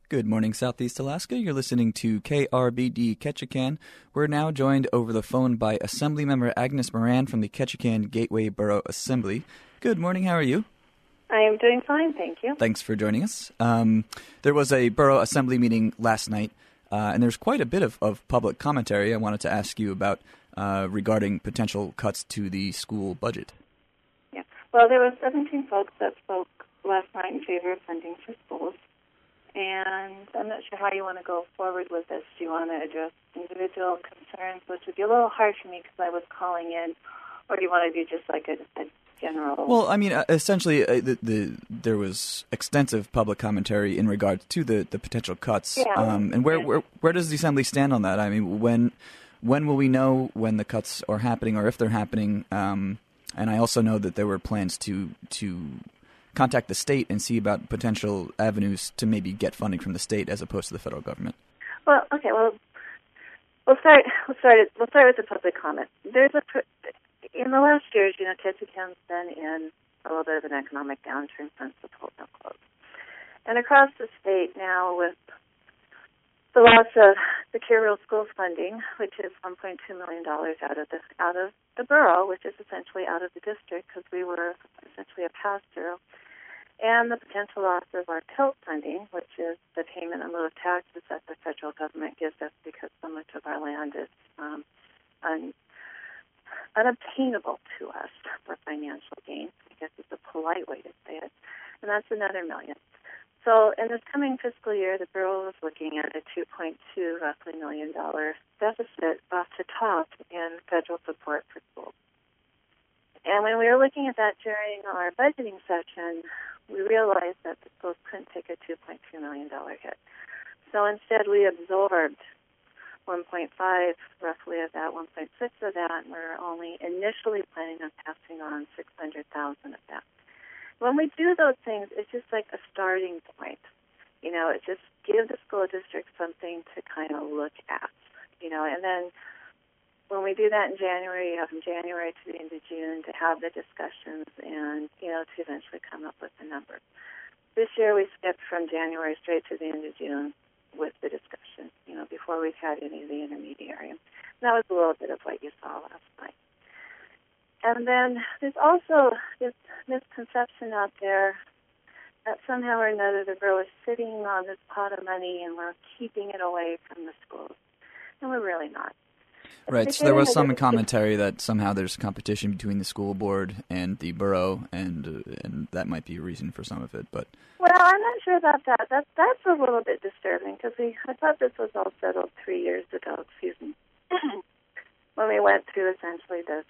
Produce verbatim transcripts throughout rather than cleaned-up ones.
Good morning, Southeast Alaska. You're listening to K R B D Ketchikan. We're now joined over the phone by Assemblymember Agnes Moran from the Ketchikan Gateway Borough Assembly. Good morning. How are you? I am doing fine, thank you. Thanks for joining us. Um, there was a Borough Assembly meeting last night, uh, and there's quite a bit of, of public commentary I wanted to ask you about uh, regarding potential cuts to the school budget. Yeah. Well, there were seventeen folks that spoke last night in favor of funding for schools. And I'm not sure how you want to go forward with this. Do you want to address individual concerns, which would be a little hard for me because I was calling in, or do you want to do just like a, a general? Well, I mean, uh, essentially, uh, the, the there was extensive public commentary in regards to the, the potential cuts. Yeah. Um, and where, yeah. where where does the Assembly stand on that? I mean, when when will we know when the cuts are happening or if they're happening? Um, and I also know that there were plans to to. contact the state and see about potential avenues to maybe get funding from the state as opposed to the federal government. Well, okay. Well, we'll start. We'll start. We'll start with the public comment. There's a in the last years, you know, Ketchikan's been in a little bit of an economic downturn since the Polk Mill closed, and across the state now with the loss of secure rural schools funding, which is one point two million dollars out of the out of the borough, which is essentially out of the district because we were essentially a pass-through, and the potential loss of our TILT funding, which is the payment in lieu of taxes that the federal government gives us because so much of our land is um, un, unobtainable to us for financial gain. I guess it's a polite way to say it, and that's another million. So in this coming fiscal year, the Bureau is looking at a two point two roughly million dollar deficit off the top in federal support for schools. And when we were looking at that during our budgeting session, we realized that the schools couldn't take a two point two million dollar hit. So instead, we absorbed one point five roughly of that, one point six of that, and we're only initially planning on passing on six hundred thousand of that. When we do those things, it's just like a starting point. You know, it just gives the school district something to kind of look at, you know, and then when we do that in January, you have from January to the end of June to have the discussions and, you know, to eventually come up with a number. This year we skipped from January straight to the end of June with the discussion, you know, before we've had any of the intermediary. And that was a little bit of what you saw last night. And then there's also this misconception out there that somehow or another the borough is sitting on this pot of money and we're keeping it away from the schools. And we're really not. Right, so there was some commentary that somehow there's competition between the school board and the borough, and uh, and that might be a reason for some of it. But well, I'm not sure about that. That that's a little bit disturbing because we I thought this was all settled three years ago. Excuse me, when we went through essentially this,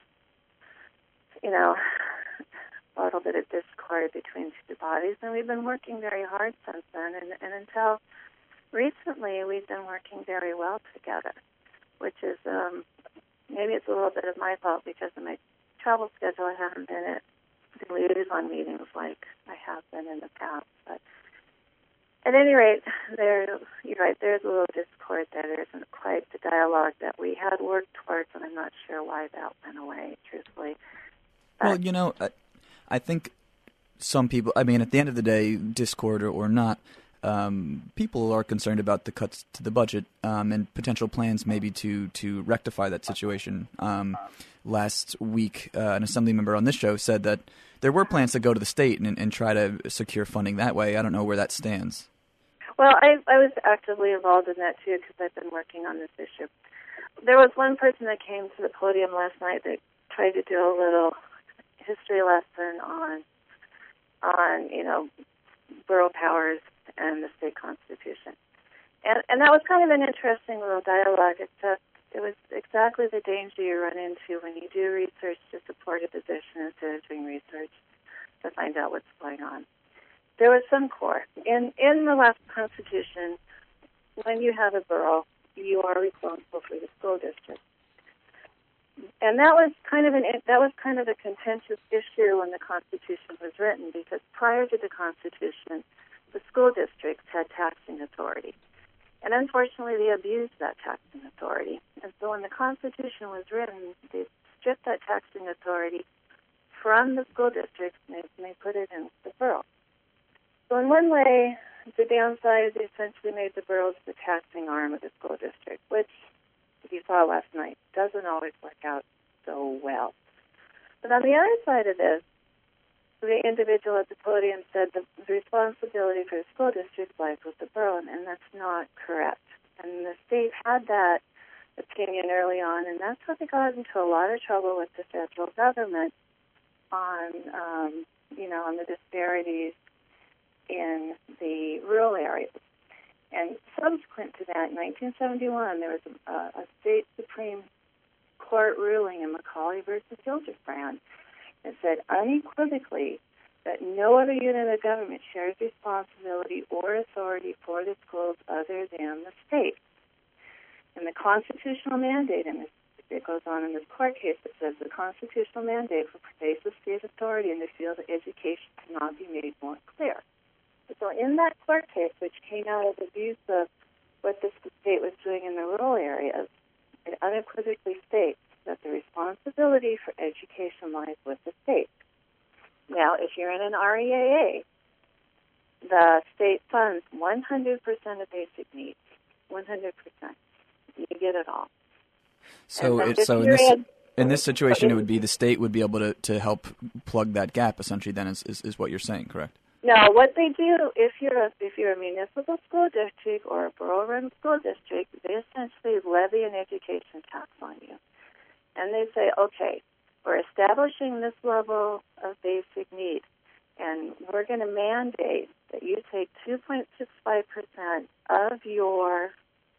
you know, a little bit of discord between two bodies, and we've been working very hard since then. And, and until recently, we've been working very well together, which is um, maybe it's a little bit of my fault because of my travel schedule. I haven't been at the liaison meetings like I have been in the past. But at any rate, there you're right. There's a little discord there. There isn't quite the dialogue that we had worked towards, and I'm not sure why that went away. Truthfully. Well, you know, I, I think some people, I mean, at the end of the day, discord or, or not, um, people are concerned about the cuts to the budget um, and potential plans maybe to, to rectify that situation. Um, last week, uh, an assembly member on this show said that there were plans to go to the state and, and try to secure funding that way. I don't know where that stands. Well, I, I was actively involved in that, too, because I've been working on this issue. There was one person that came to the podium last night that tried to do a little history lesson on, on you know, borough powers and the state constitution. And and that was kind of an interesting little dialogue, except it was exactly the danger you run into when you do research to support a position instead of doing research to find out what's going on. There was some core. In, in the last constitution, when you have a borough, you are responsible for the school district. And that was kind of an that was kind of a contentious issue when the Constitution was written, because prior to the Constitution, the school districts had taxing authority. And unfortunately, they abused that taxing authority. And so when the Constitution was written, they stripped that taxing authority from the school districts and they, and they put it in the borough. So in one way, the downside is they essentially made the boroughs the taxing arm of the school district, which, as you saw last night, doesn't always work out so well. But on the other side of this, the individual at the podium said the responsibility for the school district lies with the borough, and that's not correct. And the state had that opinion early on, and that's how they got into a lot of trouble with the federal government on, um, you know, on the disparities in the rural areas. And subsequent to that, in nineteen seventy-one, there was a, a state Supreme Court ruling in Macaulay versus Hildebrand that said unequivocally that no other unit of government shares responsibility or authority for the schools other than the state. And the constitutional mandate, and it goes on in this court case, it says the constitutional mandate for pervasive state authority in the field of education cannot be made more clear. So in that court case, which came out of the views of what the state was doing in the rural areas, it unequivocally states that the responsibility for education lies with the state. Now, if you're in an R E A A, the state funds one hundred percent of basic needs, one hundred percent. You get it all. So, it, so in this in this situation, it would be the state would be able to, to help plug that gap. Essentially, then is, is is what you're saying, correct? No, what they do if you're a, if you're a municipal school district or a borough-run school district, they essentially levy an education tax on you, and they say, okay, we're establishing this level of basic need, and we're going to mandate that you take two point six five percent of your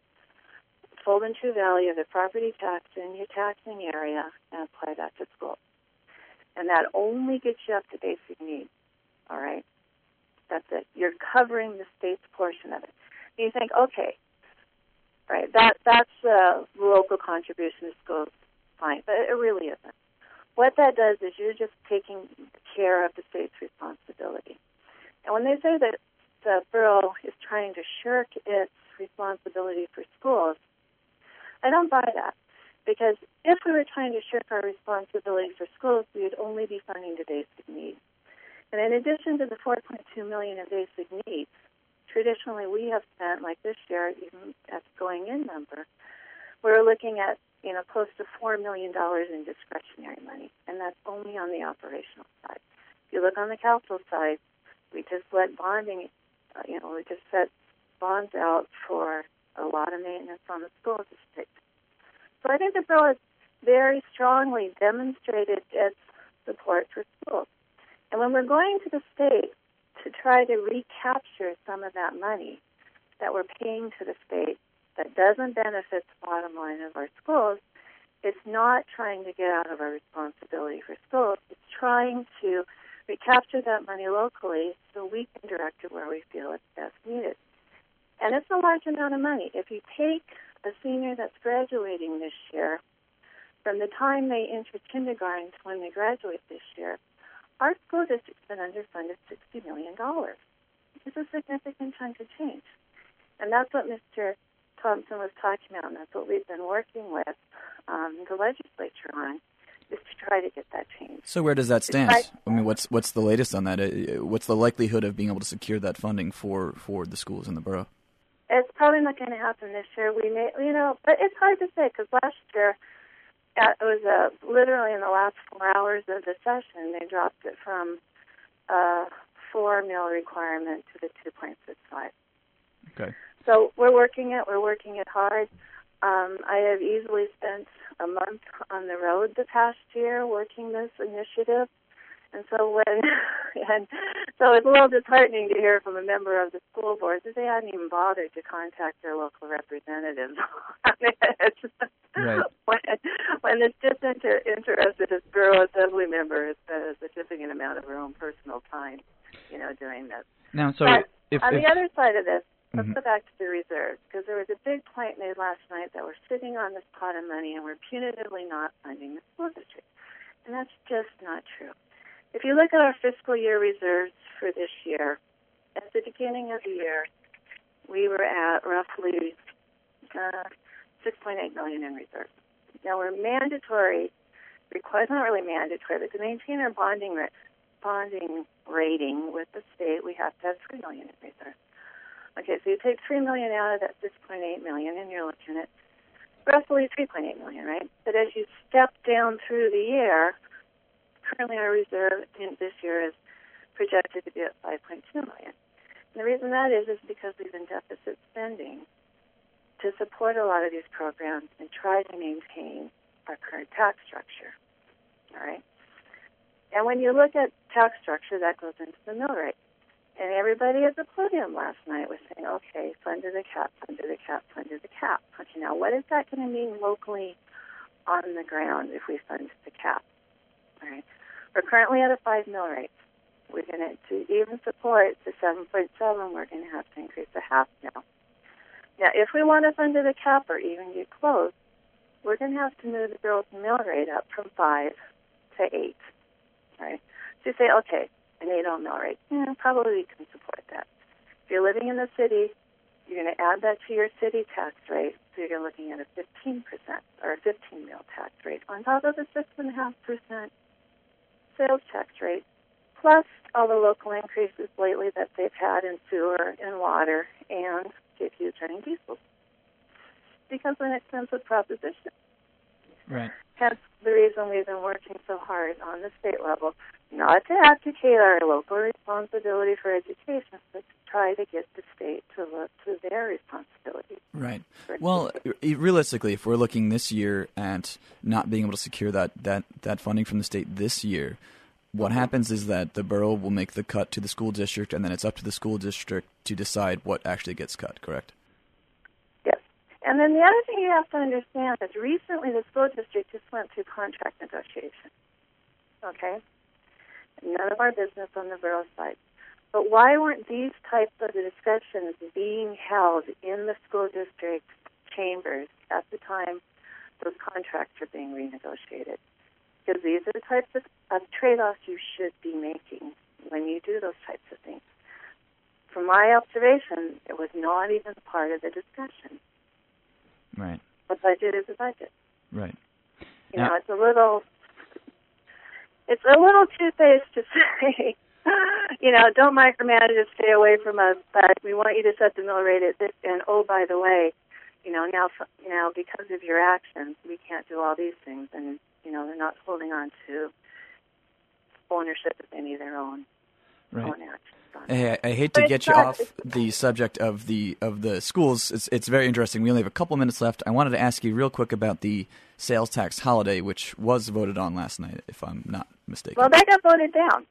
full and true value of the property tax in your taxing area and apply that to schools. And that only gets you up to basic needs, all right? That's it. You're covering the state's portion of it. And you think, okay, right, that that's a local contribution to schools, fine, but it really isn't. What that does is you're just taking care of the state's responsibility. And when they say that the borough is trying to shirk its responsibility for schools, I don't buy that, because if we were trying to shirk our responsibility for schools, we would only be funding the basic needs. And in addition to the four point two million dollars in basic needs, traditionally we have spent, like this year, even at the going-in number, we're looking at, you know, close to four million dollars in discretionary money, and that's only on the operational side. If you look on the capital side, we just let bonding, uh, you know, we just set bonds out for a lot of maintenance on the school district. So I think the bill has very strongly demonstrated its support for schools. And when we're going to the state to try to recapture some of that money that we're paying to the state that doesn't benefit the bottom line of our schools, it's not trying to get out of our responsibility for schools. It's trying to recapture that money locally so we can direct it where we feel it's best needed. And it's a large amount of money. If you take a senior that's graduating this year, from the time they enter kindergarten to when they graduate this year, our school district's been underfunded sixty million dollars. It's a significant chunk of change. And that's what Mister Thompson was talking about, and that's what we've been working with um, the legislature on, is to try to get that change. So where does that stand? I mean, what's what's the latest on that? What's the likelihood of being able to secure that funding for, for the schools in the borough? It's probably not going to happen this year. We may, you know, but it's hard to say, because last year, it was uh, literally in the last four hours of the session, they dropped it from a four mil requirement to the two point six five. Okay. So we're working it. We're working it hard. Um, I have easily spent a month on the road the past year working this initiative. And so when, and so it's a little disheartening to hear from a member of the school board that they hadn't even bothered to contact their local representatives on it. Right. When, when the disinterested bureau assembly member has spent a significant amount of her own personal time, you know, doing this. Now, so but if, on if, the other side of this, let's mm-hmm. go back to the reserves, because there was a big point made last night that we're sitting on this pot of money and we're punitively not funding the school district. And that's just not true. If you look at our fiscal year reserves for this year, at the beginning of the year, we were at roughly uh, six point eight million dollars in reserves. Now, we're mandatory, requires not really mandatory, but to maintain our bonding bonding rating with the state, we have to have three million dollars in reserves. Okay, so you take three million dollars out of that six point eight million dollars, and you're looking at roughly three point eight million dollars, right? But as you step down through the year, currently our reserve in this year is projected to be at five point two million dollars. And the reason that is is because we've been deficit spending to support a lot of these programs and try to maintain our current tax structure, all right? And when you look at tax structure, that goes into the mill rate. And everybody at the podium last night was saying, okay, fund to the cap, fund to the cap, fund to the cap. Okay, now what is that going to mean locally on the ground if we fund to the cap? All right. We're currently at a five mill rate. We're going to, to even support the seven point seven, we're going to have to increase a half mill. Now, if we want to fund to the cap or even get close, we're going to have to move the gross mill rate up from five to eight. All right. So you say, okay, an eight oh mill rate. Yeah, probably we can support that. If you're living in the city, you're going to add that to your city tax rate, so you're looking at a fifteen percent or a fifteen mil tax rate on top of the six point five percent sales tax rate, plus all the local increases lately that they've had in sewer and water and J P U's running diesel. Becomes an expensive proposition. Right. Hence the reason we've been working so hard on the state level, not to abdicate our local responsibility for education, but to try to get the state to look to their responsibility. Right. Well, realistically, if we're looking this year at not being able to secure that, that, that funding from the state this year, what happens is that the borough will make the cut to the school district, and then it's up to the school district to decide what actually gets cut, correct? Yes. And then the other thing you have to understand is recently the school district just went through contract negotiation. Okay? None of our business on the borough side. But why weren't these types of discussions being held in the school district chambers at the time those contracts are being renegotiated? Because these are the types of, of trade-offs you should be making when you do those types of things. From my observation, it was not even part of the discussion. Right. A budget is a budget. Right. You now, know, it's a little, it's a little two-faced to say, you know, don't micromanage it, stay away from us, but we want you to set the mill rate at this, and oh, by the way, you know, now, you know, because of your actions, we can't do all these things, and, you know, they're not holding on to ownership of any of their own, right. own actions. Hey, I, I hate to get you off the subject of the of the schools. It's it's very interesting. We only have a couple minutes left. I wanted to ask you real quick about the sales tax holiday, which was voted on last night, if I'm not mistaken. Well, that got voted down.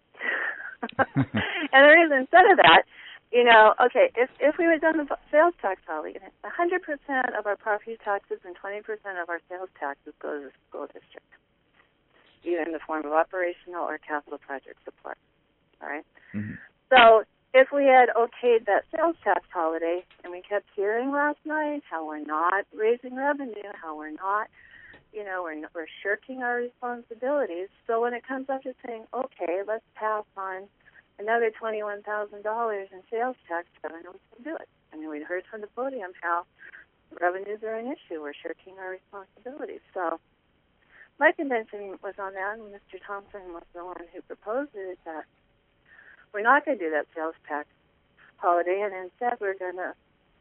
And the reason instead of that, you know, okay, if if we had done the sales tax holiday, one hundred percent of our property taxes and twenty percent of our sales taxes go to the school district, either in the form of operational or capital project support. All right? Mm-hmm. So if we had okayed that sales tax holiday, and we kept hearing last night how we're not raising revenue, how we're not, you know, we're, we're shirking our responsibilities. So when it comes up to saying, okay, let's pass on another twenty-one thousand dollars in sales tax revenue, we can do it. I mean, we heard from the podium how revenues are an issue. We're shirking our responsibilities. So my convention was on that, and Mister Thompson was the one who proposed it, that we're not going to do that sales tax holiday, and instead we're going to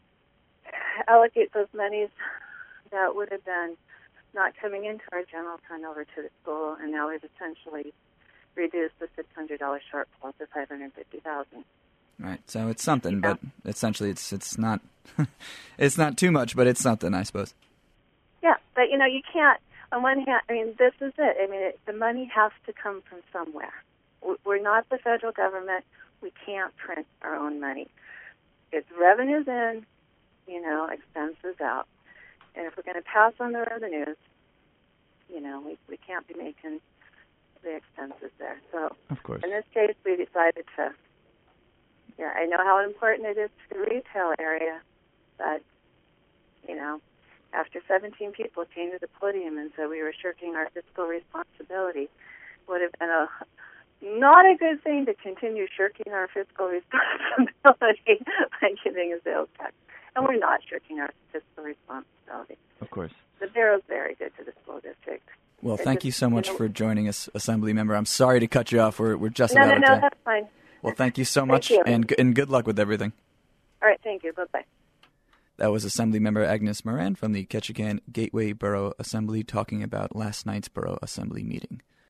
allocate those monies that would have been not coming into our general fund over to the school, and now we've essentially reduced the six hundred dollars shortfall to five hundred fifty thousand dollars. Right. So it's something, yeah. but essentially it's it's not it's not too much, but it's something, I suppose. Yeah, but you know, you can't. On one hand, I mean, this is it. I mean, it, the money has to come from somewhere. We're not the federal government. We can't print our own money. It's revenues in, you know, expenses out. And if we're going to pass on the revenues, you know, we, we can't be making the expenses there. So of course. In this case, we decided to, yeah, I know how important it is to the retail area, but, you know, after seventeen people came to the podium and said we were shirking our fiscal responsibility, it would have been a not a good thing to continue shirking our fiscal responsibility by giving a sales tax. And we're not shirking our fiscal responsibility. Of course. The Bureau's very good to the school district. Well, it thank just, you so much you know, for joining us, Assembly Member. I'm sorry to cut you off. We're, we're just no, about no, out no, of time. that's fine. Well, thank you so much, you. and and good luck with everything. All right, thank you. Bye-bye. That was Assemblymember Agnes Moran from the Ketchikan Gateway Borough Assembly talking about last night's Borough Assembly meeting.